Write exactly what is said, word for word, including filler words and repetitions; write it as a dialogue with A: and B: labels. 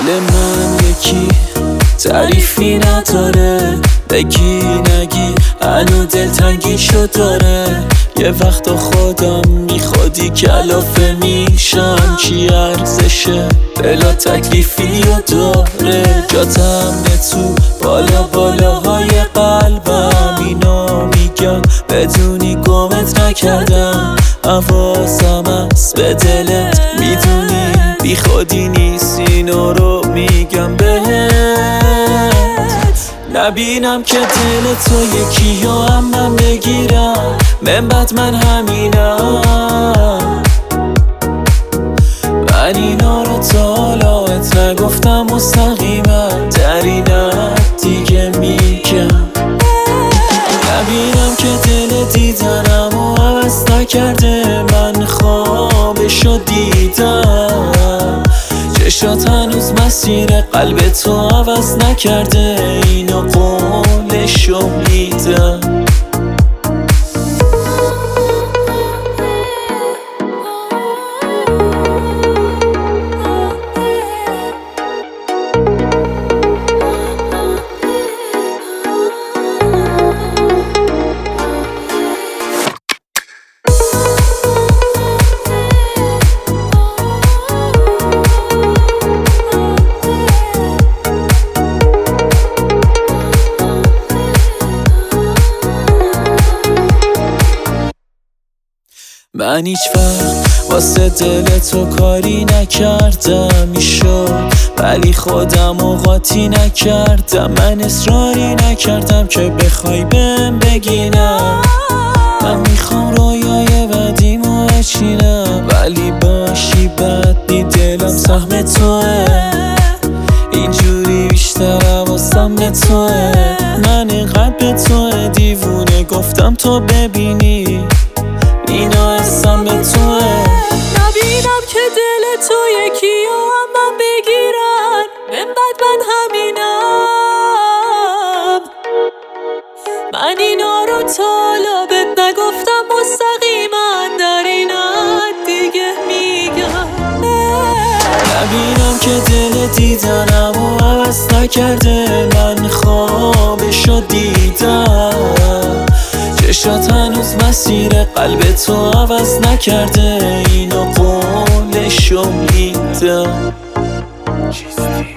A: حال من یکی تعریفی نداره، بگی نگی هنو دلتنگی شد داره. یه وقت خودم میخوادی کلافه میشم، چی ارزشه بلا تکلیفی و داره. جاتم تو بالا بالاهای قلبم، اینو میگم بدونی گمت نکردم. حواسم هست به دلت، میدونی بی خودی نیست، اینو رو میگم بهت. نبینم که دل تو یکی یا هم من بگیرم، من بعد من همینم. من اینا رو تا حالا ات نگفتم مستقیما، در اینت دیگه میگم. نبینم که دل دیدنم و عوض نکرده، من خوابشو دیدم. چشات هنوز مسیر قلب تو عوض نکرده، اینو قولشو میدم. من هیچ وقت واسه دل تو کاری نکردم، میشد ولی خودم قاطی نکردم. من اصراری نکردم که بخوای بهم بگی نه. من میخوام رویای بدیمو بچینم، ولی باشی بد بی دلم سهم توه. اینجوری بیشتر حواسم به توه. من اینقدر به توه دیوونه، گفتم تو ببینی اینا حسم به توه.
B: نبینم که دل تو یکی یا هم من بگیرن، من بعد من همینم. من اینا رو تا حالا بهت نگفتم مستقیما، در اینت دیگه میگم.
A: نبینم که دل دیدنم و عوض نکرده، من خوابشو دیدم. چشات هنوز مسیر قلب تو عوض نکرده، اینو قولشو میدم.